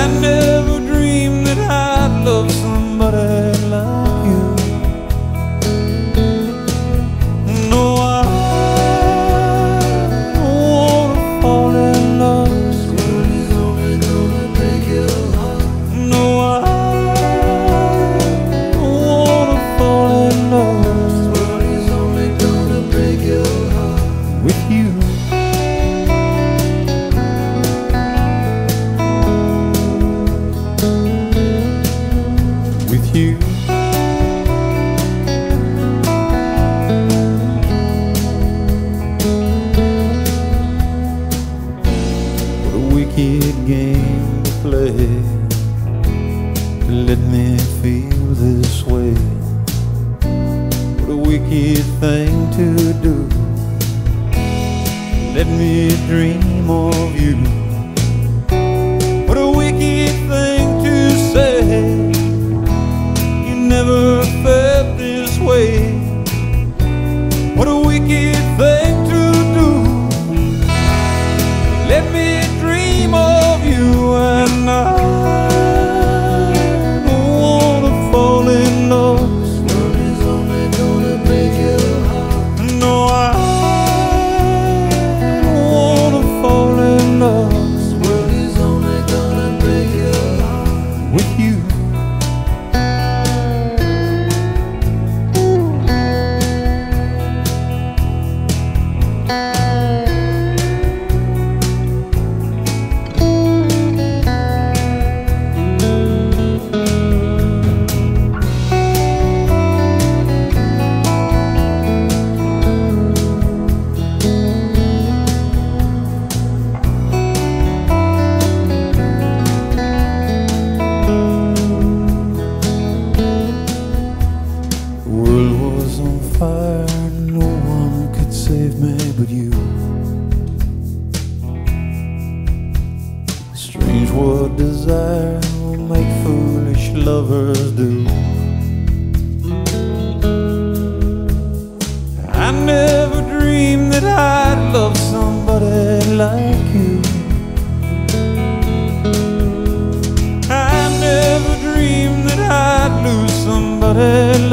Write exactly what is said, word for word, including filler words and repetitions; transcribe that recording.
I never dreamed that I'd love somebody like you. No, I don't wanna fall in love. This world is only gonna break your heart. No, I don't wanna fall in love. This world is only gonna break your heart. With you. With you. What a wicked game to play, to let me feel this way. What a wicked thing to do, let me dream of you. What a wicked thing to say, you never felt this way. What a wicked thing to do, let me dream of you. And I don't wanna fall in love. This world is only gonna break your heart. No, I don't wanna fall in love. This world is only gonna break your heart. With you. The world was on fire, no one could save me but you. Strange what desire will make foolish lovers do. I never dreamed that I'd love somebody like you. I never dreamed that I'd lose somebody